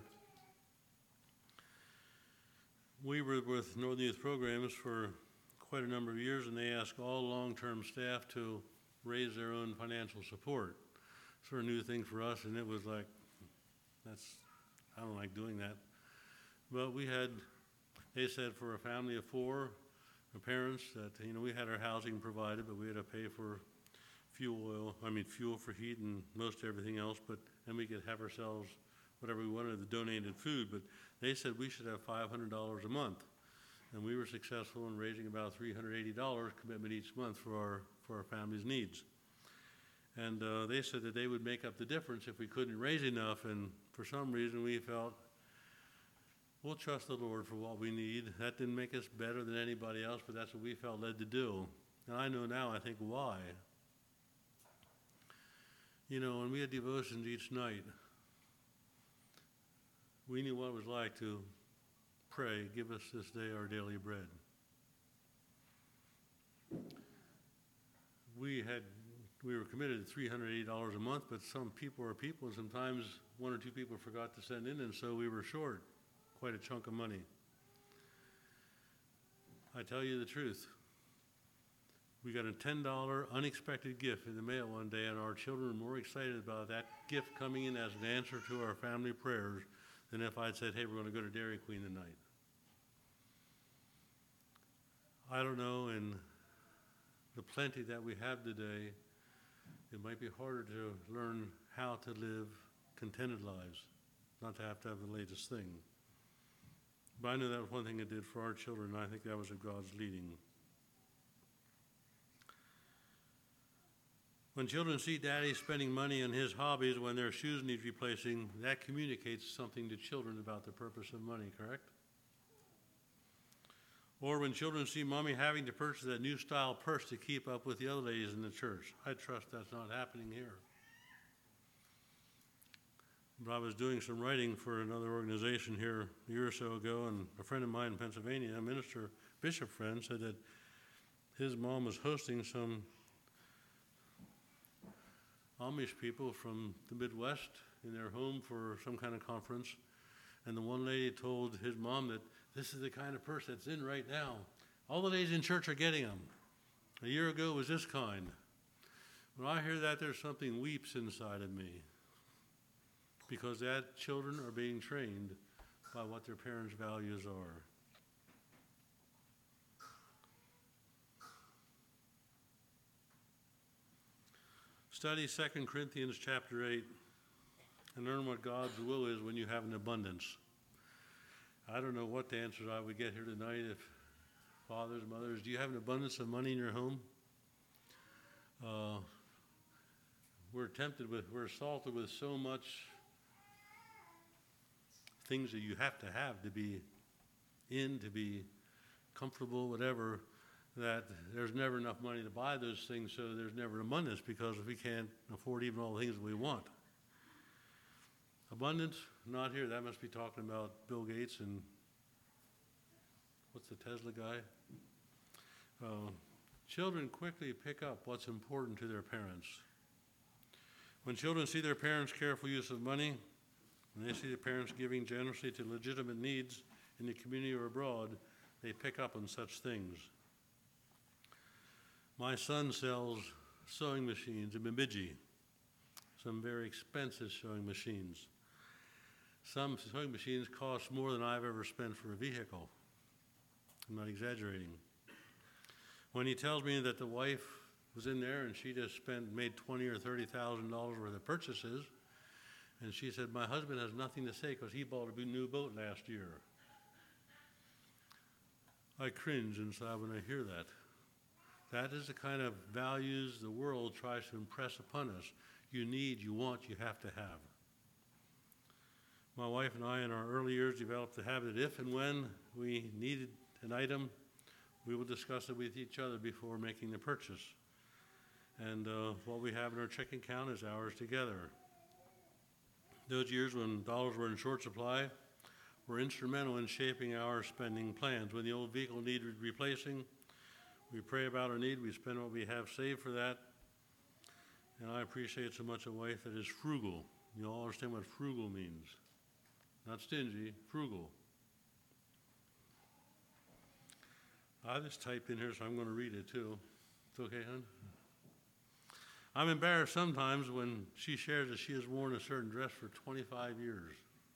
We were with Northern Youth Programs for quite a number of years, and they asked all long-term staff to raise their own financial support. Sort of new thing for us, and it was like, I don't like doing that. But they said for a family of 4, our parents, that, we had our housing provided, but we had to pay for fuel for heat and most everything else, but then we could have ourselves whatever we wanted, the donated food. But they said we should have $500 a month. And we were successful in raising about $380 commitment each month for our family's needs. And they said that they would make up the difference if we couldn't raise enough, and for some reason we felt, we'll trust the Lord for what we need. That didn't make us better than anybody else, but that's what we felt led to do. And I know now, I think, why. When we had devotions each night, we knew what it was like to pray, give us this day our daily bread. We were committed to $380 a month, but some people are people, and sometimes 1 or 2 people forgot to send in, and so we were short quite a chunk of money. I tell you the truth. We got a $10 unexpected gift in the mail one day, and our children were more excited about that gift coming in as an answer to our family prayers than if I'd said, hey, we're going to go to Dairy Queen tonight. I don't know, in the plenty that we have today, it might be harder to learn how to live contented lives, not to have the latest thing. But I know that was one thing it did for our children, and I think that was of God's leading. When children see daddy spending money on his hobbies when their shoes need replacing, that communicates something to children about the purpose of money, correct? Or when children see mommy having to purchase that new style purse to keep up with the other ladies in the church. I trust that's not happening here. But I was doing some writing for another organization here a year or so ago, and a friend of mine in Pennsylvania, a minister, bishop friend, said that his mom was hosting some Amish people from the Midwest in their home for some kind of conference. And the one lady told his mom that this is the kind of purse that's in right now. All the ladies in church are getting them. A year ago it was this kind. When I hear that, there's something weeps inside of me, because that children are being trained by what their parents' values are. Study 2 Corinthians chapter 8 and learn what God's will is when you have an abundance. I don't know what the answers I would get here tonight if fathers, mothers, do you have an abundance of money in your home? We're assaulted with so much things that you have to be to be comfortable, whatever, that there's never enough money to buy those things, so there's never abundance, because we can't afford even all the things that we want. Abundance, not here. That must be talking about Bill Gates and what's the Tesla guy? Children quickly pick up what's important to their parents. When children see their parents' careful use of money, when they see their parents giving generously to legitimate needs in the community or abroad, they pick up on such things. My son sells sewing machines in Bemidji, some very expensive sewing machines. Some sewing machines cost more than I've ever spent for a vehicle. I'm not exaggerating. When he tells me that the wife was in there and she just made $20,000 or $30,000 worth of purchases, and she said, my husband has nothing to say because he bought a new boat last year. I cringe inside when I hear that. That is the kind of values the world tries to impress upon us. You need, you want, you have to have. My wife and I in our early years developed the habit that if and when we needed an item, we will discuss it with each other before making the purchase. And what we have in our checking account is ours together. Those years when dollars were in short supply were instrumental in shaping our spending plans. When the old vehicle needed replacing, we pray about our need, we spend what we have saved for that. And I appreciate so much a wife that is frugal. You all understand what frugal means. Not stingy, frugal. I just typed in here, so I'm going to read it too. It's okay, hon? I'm embarrassed sometimes when she shares that she has worn a certain dress for 25 years.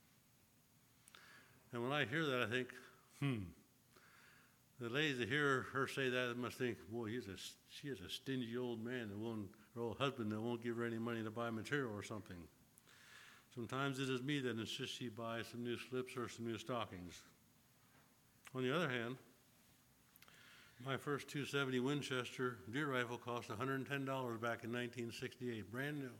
And when I hear that, I think, The ladies that hear her say that must think, boy, she is a stingy old man, her old husband that won't give her any money to buy material or something. Sometimes it is me that insists she buy some new slips or some new stockings. On the other hand, my first .270 Winchester deer rifle cost $110 back in 1968, brand new.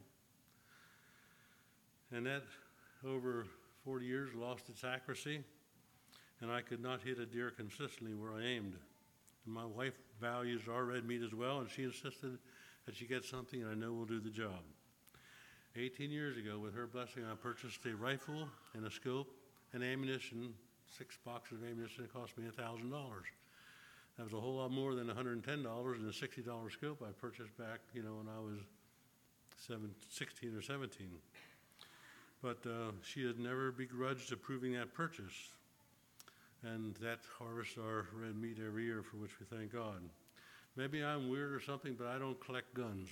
And that, over 40 years, lost its accuracy, and I could not hit a deer consistently where I aimed. And my wife values our red meat as well, and she insisted that she get something and I know will do the job. 18 years ago, with her blessing, I purchased a rifle and a scope and ammunition, 6 boxes of ammunition. It cost me $1,000. That was a whole lot more than $110 and a $60 scope I purchased back, when I was 16 or 17. But she has never begrudged approving that purchase. And that harvests our red meat every year, for which we thank God. Maybe I'm weird or something, but I don't collect guns.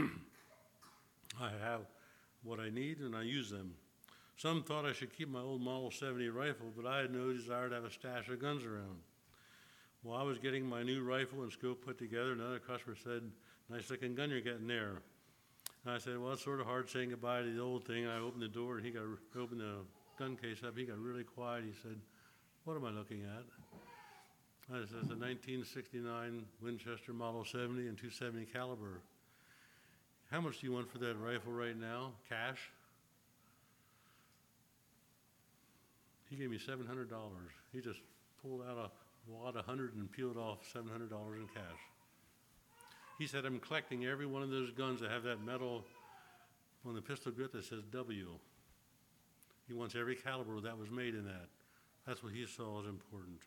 I have what I need and I use them. Some thought I should keep my old Model 70 rifle, but I had no desire to have a stash of guns around. While I was getting my new rifle and scope put together, another customer said, nice looking gun you're getting there. And I said, well, it's sort of hard saying goodbye to the old thing. I opened the door and he opened the gun case up. He got really quiet. He said, what am I looking at? I said, it's a 1969 Winchester Model 70 and .270 caliber. How much do you want for that rifle right now? Cash? He gave me $700. He just pulled out a wad of 100 and peeled off $700 in cash. He said, I'm collecting every one of those guns that have that metal on the pistol grip that says W. He wants every caliber that was made in that. That's what he saw as important.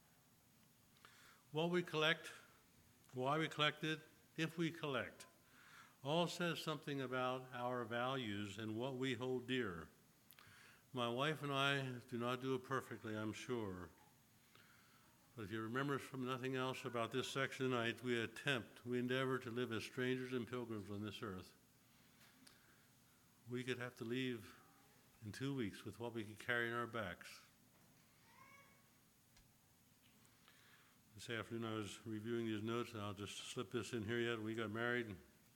What we collect, why we collect it, if we collect, all says something about our values and what we hold dear. My wife and I do not do it perfectly, I'm sure. But if you remember from nothing else about this section tonight, we endeavor to live as strangers and pilgrims on this earth. We could have to leave in 2 weeks with what we could carry in our backs. This afternoon I was reviewing these notes, and I'll just slip this in here yet. We got married.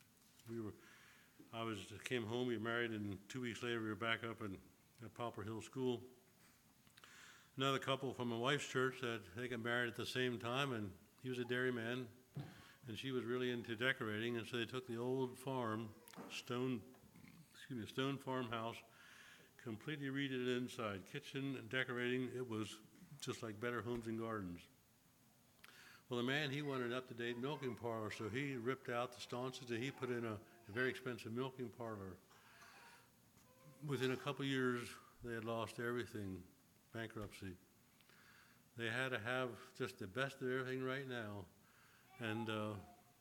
Came home, we were married, and 2 weeks later we were back up at Poplar Hill School. Another couple from my wife's church that they got married at the same time, and he was a dairyman, and she was really into decorating, and so they took the old stone farmhouse, completely redid it inside, kitchen and decorating. It was just like Better Homes and Gardens. Well, the man, he wanted an up-to-date milking parlor, so he ripped out the sconces and he put in a very expensive milking parlor. Within a couple years, they had lost everything. Bankruptcy. They had to have just the best of everything right now. And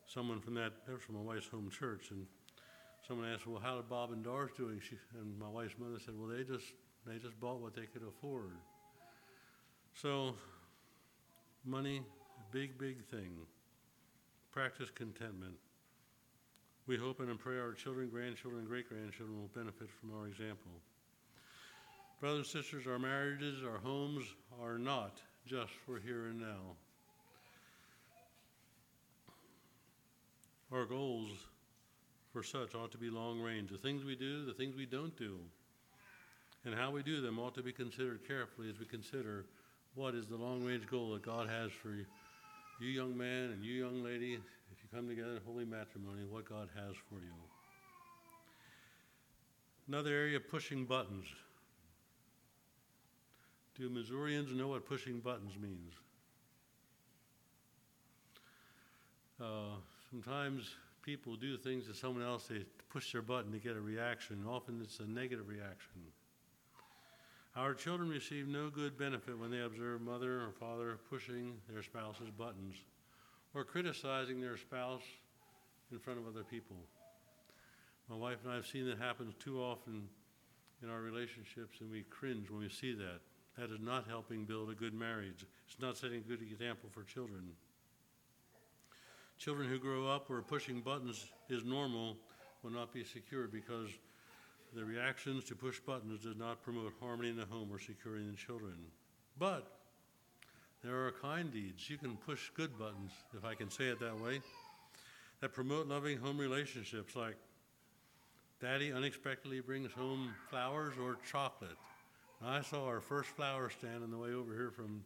someone from that was from my wife's home church, and someone asked, well, how did Bob and Doris doing? And my wife's mother said, well, they just bought what they could afford. So, money, big thing. Practice contentment. We hope and pray our children, grandchildren, and great-grandchildren will benefit from our example. Brothers and sisters, our marriages, our homes are not just for here and now. Our goals for such ought to be long range. The things we do, the things we don't do, and how we do them ought to be considered carefully as we consider what is the long range goal that God has for you young man and you young lady, if you come together in holy matrimony, what God has for you. Another area, pushing buttons. Do Missourians know what pushing buttons means? Sometimes people do things to someone else, they push their button to get a reaction. Often it's a negative reaction. Our children receive no good benefit when they observe mother or father pushing their spouse's buttons or criticizing their spouse in front of other people. My wife and I have seen that happen too often in our relationships, and we cringe when we see that. That is not helping build a good marriage. It's not setting a good example for children. Children who grow up where pushing buttons is normal will not be secure because the reactions to push buttons does not promote harmony in the home or securing the children. But there are kind deeds. You can push good buttons, if I can say it that way, that promote loving home relationships, like Daddy unexpectedly brings home flowers or chocolate. Now, I saw our first flower stand on the way over here from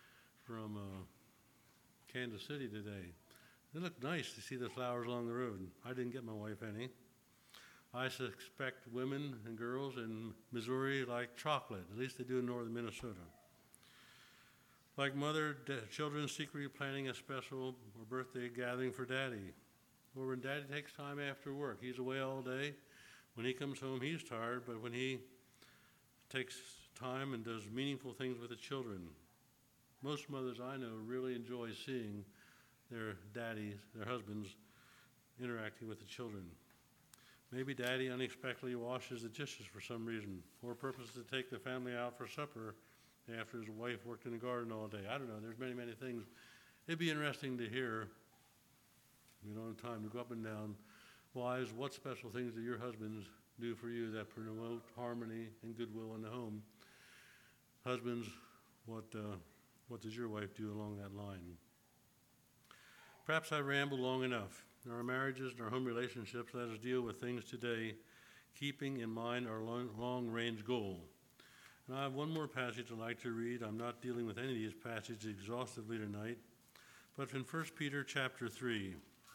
Kansas City today. It looked nice to see the flowers along the road. I didn't get my wife any. I suspect women and girls in Missouri like chocolate. At least they do in northern Minnesota. Like children secretly planning a special or birthday gathering for Daddy. Or when Daddy takes time after work. He's away all day. When he comes home, he's tired, but when he takes time and does meaningful things with the children. Most mothers I know really enjoy seeing their daddies, their husbands, interacting with the children. Maybe Daddy unexpectedly washes the dishes for some reason, or purposes to take the family out for supper after his wife worked in the garden all day. I don't know, there's many things. It'd be interesting to hear, we don't have time to go up and down. Wives, what special things do your husbands do for you that promote harmony and goodwill in the home? Husbands, what does your wife do along that line? Perhaps I rambled long enough. In our marriages and our home relationships, let us deal with things today, keeping in mind our long-range goal. And I have one more passage I'd like to read. I'm not dealing with any of these passages exhaustively tonight, but in 1 Peter chapter 3,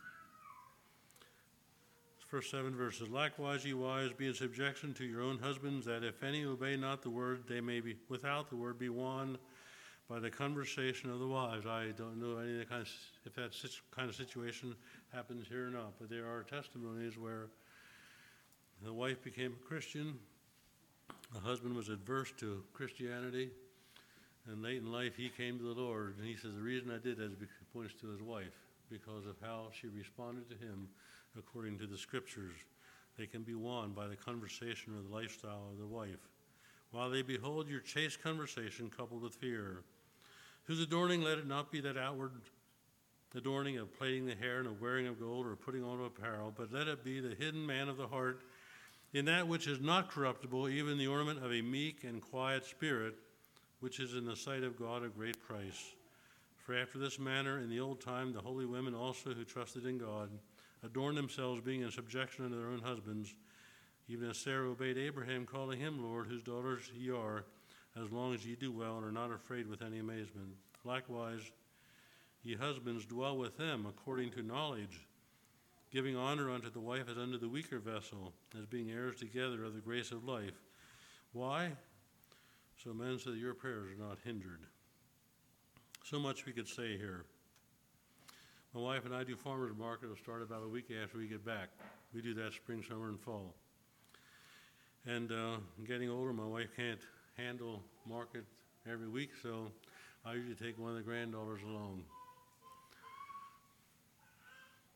first 7 verses. Likewise, ye wives, be in subjection to your own husbands, that if any obey not the word, they may be without the word be won by the conversation of the wives. I don't know if that kind of situation happens here or not, but there are testimonies where the wife became a Christian, the husband was adverse to Christianity, and late in life he came to the Lord, and he says, the reason I did that is because he points to his wife, because of how she responded to him according to the scriptures. They can be won by the conversation or the lifestyle of the wife. While they behold your chaste conversation coupled with fear, whose adorning let it not be that outward adorning of plaiting the hair and of wearing of gold or putting on of apparel, but let it be the hidden man of the heart, in that which is not corruptible, even the ornament of a meek and quiet spirit, which is in the sight of God of great price. For after this manner in the old time the holy women also who trusted in God adorned themselves, being in subjection unto their own husbands, even as Sarah obeyed Abraham, calling him Lord, whose daughters ye are, as long as ye do well and are not afraid with any amazement. Likewise, ye husbands, dwell with them according to knowledge, giving honor unto the wife as unto the weaker vessel, as being heirs together of the grace of life. Why? So men, so that your prayers are not hindered. So much we could say here. My wife and I do farmers market. It'll start about a week after we get back. We do that spring, summer, and fall. And getting older, my wife can't handle market every week, so I usually take one of the granddaughters along.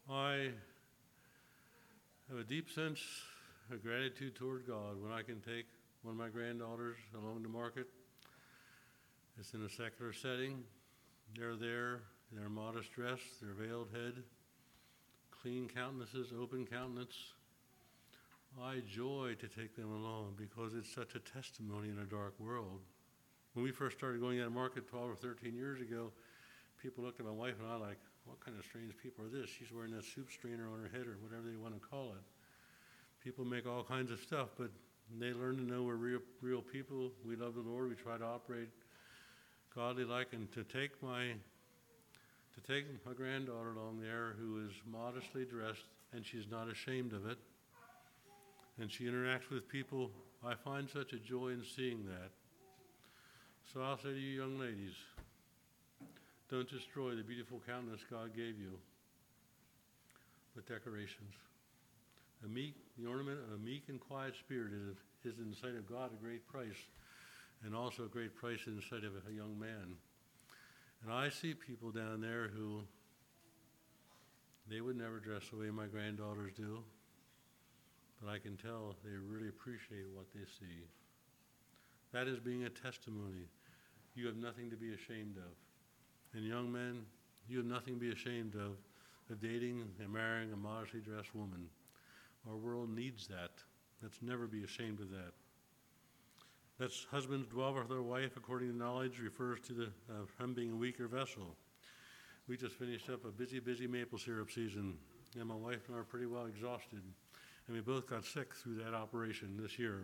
I have a deep sense of gratitude toward God when I can take one of my granddaughters along to market. It's in a secular setting. They're there in their modest dress, their veiled head, clean countenances, open countenance. I joy to take them along because it's such a testimony in a dark world. When we first started going out to market 12 or 13 years ago, people looked at my wife and I like, what kind of strange people are this? She's wearing that soup strainer on her head or whatever they want to call it. People make all kinds of stuff, but they learn to know we're real people. We love the Lord. We try to operate godly like, and to take my granddaughter along there who is modestly dressed and she's not ashamed of it, and she interacts with people. I find such a joy in seeing that. So I'll say to you young ladies, don't destroy the beautiful countenance God gave you with decorations. The ornament of a meek and quiet spirit is in the sight of God a great price, and also a great price in the sight of a young man. And I see people down there who, they would never dress the way my granddaughters do, but I can tell they really appreciate what they see. That is being a testimony. You have nothing to be ashamed of. And young men, you have nothing to be ashamed of dating and marrying a modestly dressed woman. Our world needs that. Let's never be ashamed of that. Let's husbands dwell with their wife according to knowledge refers to him being a weaker vessel. We just finished up a busy maple syrup season, and my wife and I are pretty well exhausted. And we both got sick through that operation this year.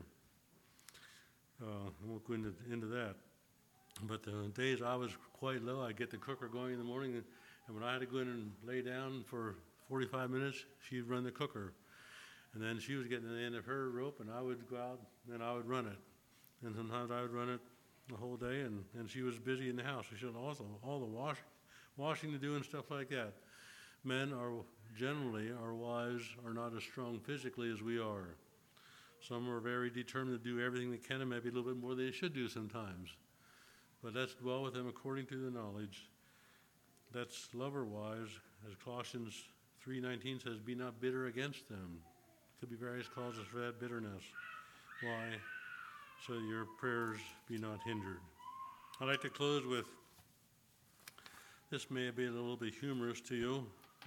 I won't go into that. But the days I was quite low, I'd get the cooker going in the morning, and when I had to go in and lay down for 45 minutes, she'd run the cooker. And then she was getting to the end of her rope, and I would go out and I would run it. And sometimes I would run it the whole day, and she was busy in the house. She had also all the washing to do and stuff like that. Men are generally, our wives are not as strong physically as we are. Some are very determined to do everything they can, and maybe a little bit more than they should do sometimes. But let's dwell with them according to the knowledge. Let's love our wives, as Colossians 3:19 says, be not bitter against them. Could be various causes for that bitterness. Why? So that your prayers be not hindered. I'd like to close with, this may be a little bit humorous to you.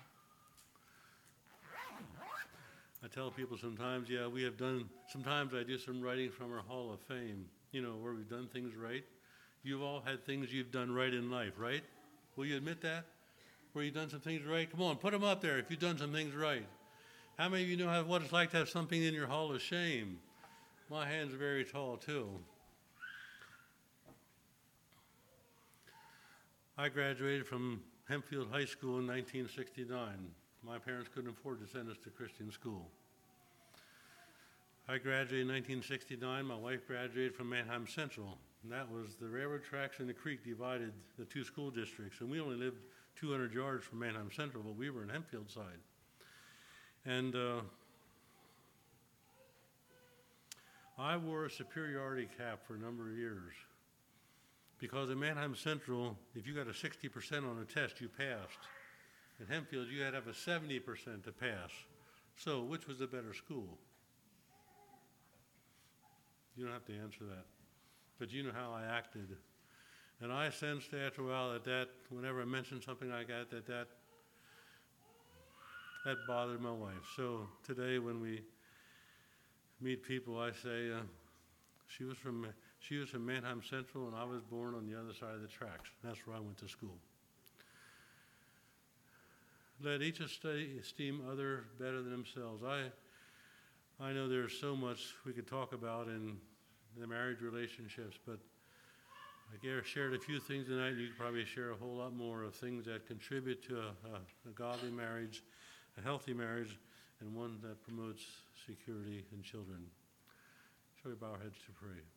I tell people sometimes, sometimes I do some writing from our Hall of Fame, where we've done things right. You've all had things you've done right in life, right? Will you admit that? Where you've done some things right? Come on, put them up there if you've done some things right. How many of you know what it's like to have something in your Hall of Shame? My hands are very tall, too. I graduated from Hempfield High School in 1969. My parents couldn't afford to send us to Christian school. I graduated in 1969. My wife graduated from Manheim Central. And that was the railroad tracks and the creek divided the two school districts. And we only lived 200 yards from Manheim Central, but we were in Hempfield side. And I wore a superiority cap for a number of years. Because at Manheim Central, if you got a 60% on a test, you passed. At Hempfield, you had to have a 70% to pass. So, which was the better school? You don't have to answer that. But you know how I acted. And I sensed after a while that whenever I mentioned something like that bothered my wife. So today when we meet people, I say, she was from Manheim Central, and I was born on the other side of the tracks. That's where I went to school. Let each esteem others better than themselves. I know there's so much we could talk about in the marriage relationships, but I shared a few things tonight. You could probably share a whole lot more of things that contribute to a godly marriage, a healthy marriage, and one that promotes security in children. Shall we bow our heads to pray?